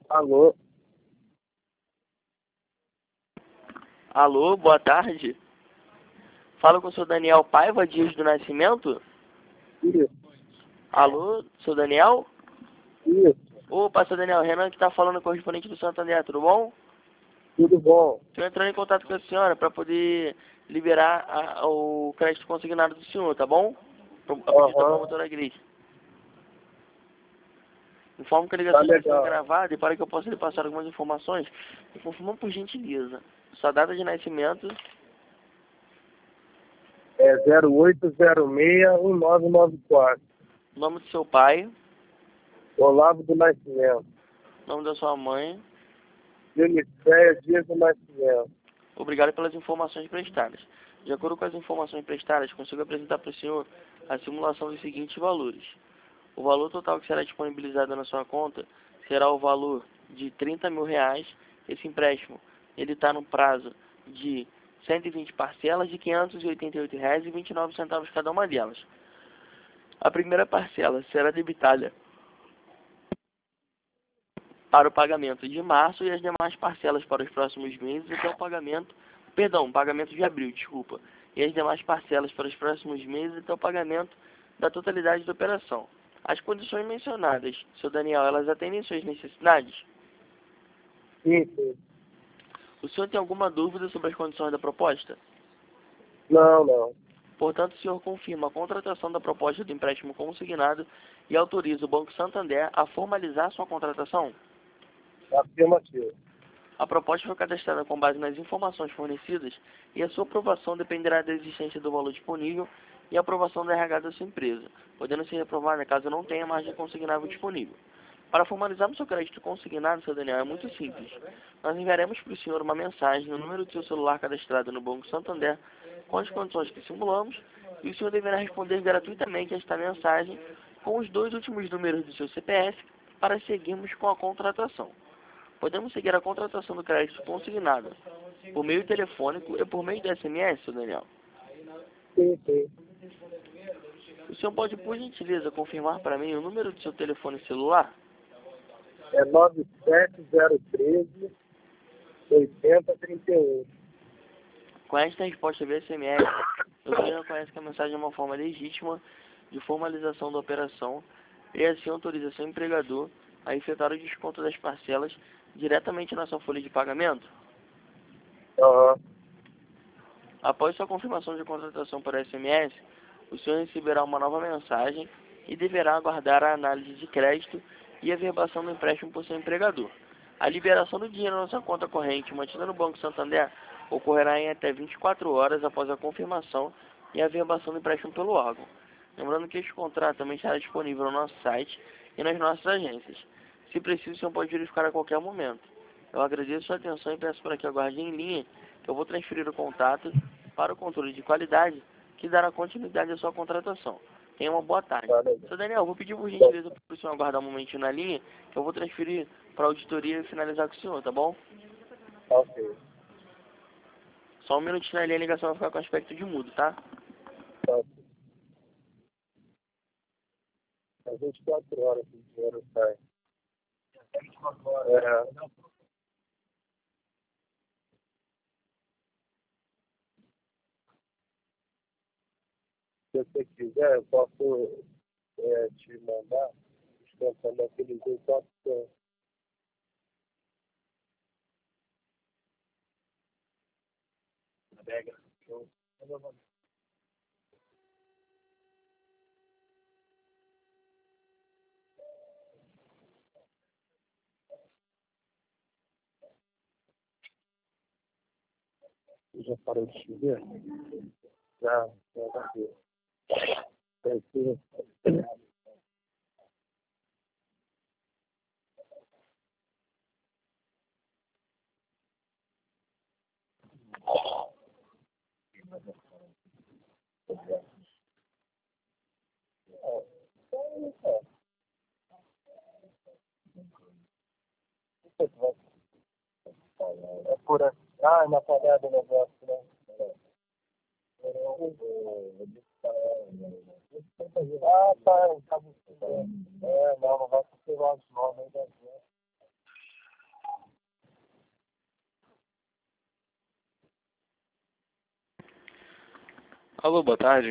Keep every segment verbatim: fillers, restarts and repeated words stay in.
Alô? Alô, boa tarde. Fala com o senhor Daniel Paiva, Dias do Nascimento? Isso, Alô, senhor Daniel? isso, Opa, senhor Daniel, Renan que está falando, correspondente do Santander, tudo bom? tudo bom. Estou entrando em contato com a senhora para poder liberar a- o crédito consignado do senhor, tá bom? Pro- A pedido da Aham, promotora Gris. Informo que a tá ligação está sendo legal. gravada e para que eu possa lhe passar algumas informações, me confirma por gentileza. Sua data de nascimento, É zero oito zero seis um nove nove quatro. nome do seu pai, Olavo do Nascimento. nome da sua mãe. Unicéia Dias do Nascimento. Obrigado pelas informações prestadas. De acordo com as informações prestadas, consigo apresentar para o senhor a simulação dos seguintes valores. O valor total que será disponibilizado na sua conta será o valor de trinta mil reais. Esse empréstimo ele está no prazo de cento e vinte parcelas de quinhentos e oitenta e oito reais e vinte e nove centavos cada uma delas. A primeira parcela será debitada para o pagamento de março e as demais parcelas para os próximos meses até o pagamento, perdão, pagamento de abril, desculpa, e as demais parcelas para os próximos meses até o pagamento da totalidade da operação. As condições mencionadas, seu Daniel, elas atendem suas necessidades? Sim, sim. O senhor tem alguma dúvida sobre as condições da proposta? Não, não. Portanto, o senhor confirma a contratação da proposta do empréstimo consignado e autoriza o Banco Santander a formalizar sua contratação? Afirmativo. A proposta foi cadastrada com base nas informações fornecidas e a sua aprovação dependerá da existência do valor disponível e a aprovação da R H da sua empresa, podendo ser reprovada caso não tenha margem consignável disponível. Para formalizarmos seu crédito consignado, seu Daniel, é muito simples. Nós enviaremos para o senhor uma mensagem no número do seu celular cadastrado no Banco Santander com as condições que simulamos e o senhor deverá responder gratuitamente a esta mensagem com os dois últimos números do seu C P F para seguirmos com a contratação. Podemos seguir a contratação do crédito consignado por meio telefônico e por meio do S M S, seu Daniel. Sim, sim. O senhor pode, por gentileza, confirmar para mim o número do seu telefone celular? É nove sete zero um três oito zero três um. Com esta resposta via S M S, o senhor reconhece que a mensagem é uma forma legítima de formalização da operação e assim autoriza seu empregador a efetuar o desconto das parcelas diretamente na sua folha de pagamento? Aham. Após sua confirmação de contratação por S M S, o senhor receberá uma nova mensagem e deverá aguardar a análise de crédito e a verbação do empréstimo por seu empregador. A liberação do dinheiro na sua conta corrente mantida no Banco Santander ocorrerá em até vinte e quatro horas após a confirmação e a verbação do empréstimo pelo órgão. Lembrando que este contrato também estará disponível no nosso site e nas nossas agências. Se preciso, o senhor pode verificar a qualquer momento. Eu agradeço a sua atenção e peço para que aguarde em linha, que eu vou transferir o contato para o controle de qualidade, que dará continuidade à sua contratação. Tenha uma boa tarde. Tá legal. Seu Daniel, vou pedir por gentileza para o senhor aguardar um momentinho na linha, que eu vou transferir para a auditoria e finalizar com o senhor, tá bom? Ok. Só um minutinho na linha, a ligação vai ficar com aspecto de mudo, tá? Tá ok. É vinte e quatro horas que o dinheiro sai. É. Se você quiser, eu posso é, te mandar descontando aqueles quatro. Já parou de chover? Já, já tá aqui. Tá aqui. É por aqui. Ah, é na parada do negócio, né? Ah, tá. É, não, não vai ser lá de novo ainda. Alô, boa tarde.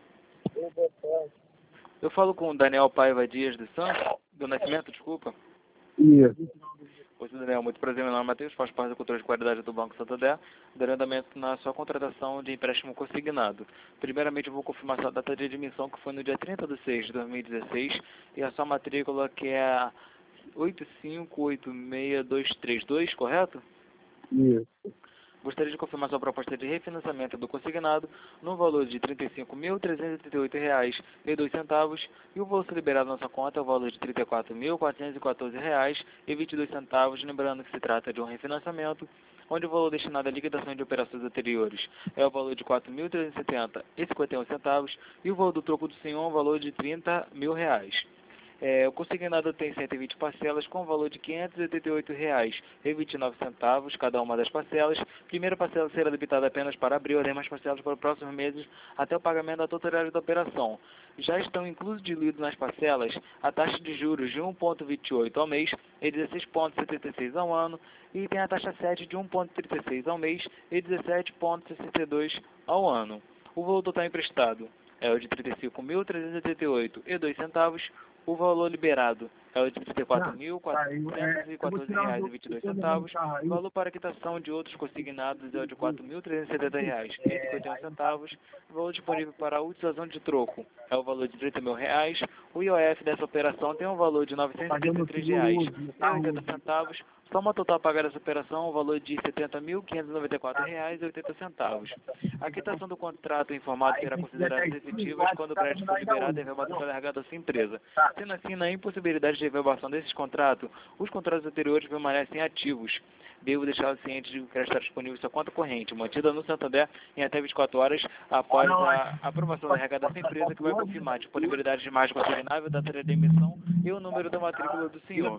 Oi, boa tarde. Eu falo com o Daniel Paiva Dias dos Santos, do Nascimento, desculpa. Isso. Oi, Daniel, muito prazer, meu nome é Matheus, faço parte da cultura de qualidade do Banco Santander, dando andamento na sua contratação de empréstimo consignado. Primeiramente, eu vou confirmar sua data de admissão, que foi no dia trinta de seis de dois mil e dezesseis, e a sua matrícula, que é a oito cinco oito seis dois três dois, correto? Isso. Gostaria de confirmar sua proposta de refinanciamento do consignado no valor de trinta e cinco mil trezentos e trinta e oito reais e dois centavos e o valor liberado na sua conta é o valor de trinta e quatro mil quatrocentos e quatorze reais e vinte e dois centavos, lembrando que se trata de um refinanciamento, onde o valor destinado à liquidação de operações anteriores é o valor de quatro mil trezentos e setenta reais e cinquenta e um centavos e o valor do troco do senhor é o valor de trinta mil reais. É, o consignado tem cento e vinte parcelas com o valor de quinhentos e oitenta e oito reais e vinte e nove centavos cada uma das parcelas. Primeira parcela será debitada apenas para abril, as demais parcelas para os próximos meses até o pagamento da totalidade da operação. Já estão inclusos diluídos nas parcelas a taxa de juros de um vírgula vinte e oito ao mês e dezesseis vírgula setenta e seis ao ano e tem a taxa sete de um vírgula trinta e seis ao mês e dezessete vírgula sessenta e dois ao ano. O valor total emprestado é o de trinta e cinco mil trezentos e oitenta e oito reais e dois centavos. O valor liberado é o de trinta e quatro mil quatrocentos e quatorze reais e vinte e dois centavos. O valor para quitação de outros consignados é o de quatro mil trezentos e setenta reais e cinquenta e um centavos. O valor disponível para a utilização de troco é o valor de trinta mil reais. O I O F dessa operação tem um valor de novecentos e setenta e três reais e oitenta centavos. Soma total pagar dessa operação, o valor de setenta mil quinhentos e noventa e quatro reais e oitenta centavos. A quitação do contrato informado será considerada efetiva quando o crédito for liberado e a verbação for largada à sua empresa. Sendo assim, na impossibilidade de reverbação desses contratos, os contratos anteriores permanecem ativos. Devo deixá-lo ciente de que o crédito estará disponível em sua conta corrente, mantida no Santander em até vinte e quatro horas após a aprovação da arrecadação da empresa, que vai confirmar a disponibilidade de margem consignável, data de emissão e o número da matrícula do senhor.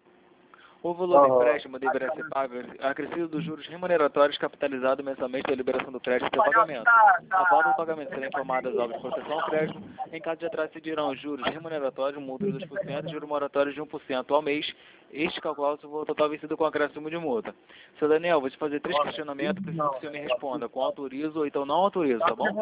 O valor do empréstimo deverá ser pago acrescido dos juros remuneratórios capitalizado mensalmente da liberação do crédito e pagamento. Após o pagamento serão informadas as obras de proteção ao crédito. Em caso de atraso, incidirão os juros remuneratórios, multa de dois por cento e juros moratórios de um por cento ao mês. Este calculado se o valor total vencido com acréscimo de multa. Seu Daniel, vou te fazer três questionamentos, preciso que o senhor me responda com autorizo ou então não autorizo, tá bom?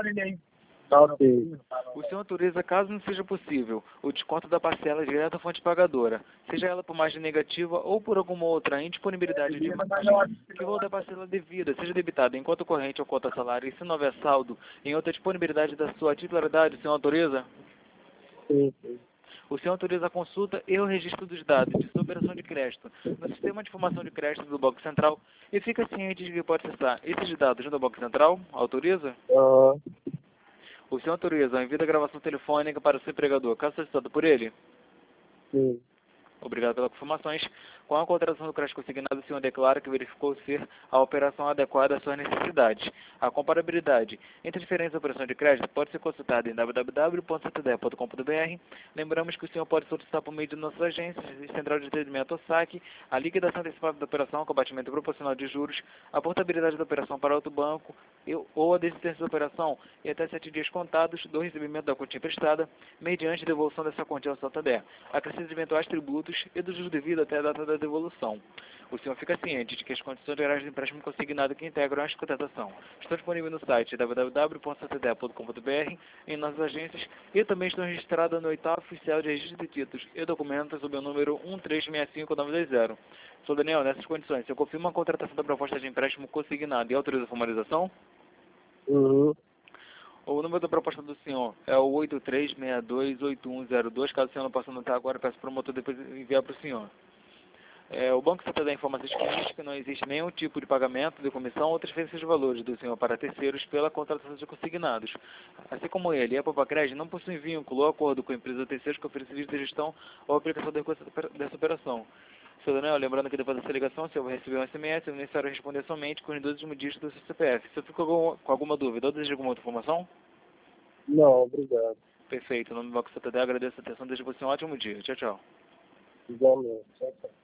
Ok. O senhor autoriza, caso não seja possível, o desconto da parcela direto à fonte pagadora, seja ela por margem negativa ou por alguma outra indisponibilidade de margem, que o valor da parcela devida seja debitado em conta corrente ou conta salário, e se não houver saldo em outra disponibilidade da sua titularidade, o senhor autoriza? Sim, sim. O senhor autoriza a consulta e o registro dos dados de sua operação de crédito no Sistema de Informação de Crédito do Banco Central e fica ciente de que pode acessar esses dados junto ao Banco Central? Autoriza? Aham. O senhor autoriza a envio da gravação telefônica para o seu empregador, caso solicitado por ele? Sim. Obrigado pelas informações. Com a contratação do crédito consignado, o senhor declara que verificou ser a operação adequada às suas necessidades. A comparabilidade entre diferentes operações de crédito pode ser consultada em w w w ponto santander ponto com ponto b r. Lembramos que o senhor pode solicitar por meio de nossas agências, Central de Atendimento ou S A C, a liquidação antecipada da operação, com abatimento proporcional de juros, a portabilidade da operação para outro banco e, ou a desistência da operação e até sete dias contados do recebimento da quantia emprestada, mediante devolução dessa quantia ao Santander, acrescido de eventuais tributos e do juros devido até a data da devolução. O senhor fica ciente de que as condições gerais de empréstimo consignado que integram esta contratação estão disponíveis no site w w w ponto santander ponto com ponto b r, em nossas agências, e também estão registradas no oitavo oficial de registro de títulos e documentos sob o número um três seis cinco nove dois zero. Senhor Daniel, nessas condições, eu confirmo a contratação da proposta de empréstimo consignado e autoriza a formalização? Uhum. O número da proposta do senhor é o oito três seis dois oito um zero dois. Caso o senhor não possa anotar agora, peço para o promotor depois enviar para o senhor. É, o Banco Santander informa aos clientes que não existe nenhum tipo de pagamento de comissão ou transferência de valores do senhor para terceiros pela contratação de consignados. Assim como ele e a Papacred não possuem vínculo ou acordo com a empresa de terceiros que oferece serviço de gestão ou aplicação dessa operação. Senhor Daniel, lembrando que depois dessa ligação, o senhor vai receber um S M S, é necessário responder somente com os dois últimos dígitos do seu C P F. Se eu fico com, com alguma dúvida ou deseja alguma outra informação? Não, obrigado. Perfeito. No nome do Banco Santander, agradeço a atenção. Desejo você um ótimo dia. Tchau, tchau. Igualmente. Tchau, tchau.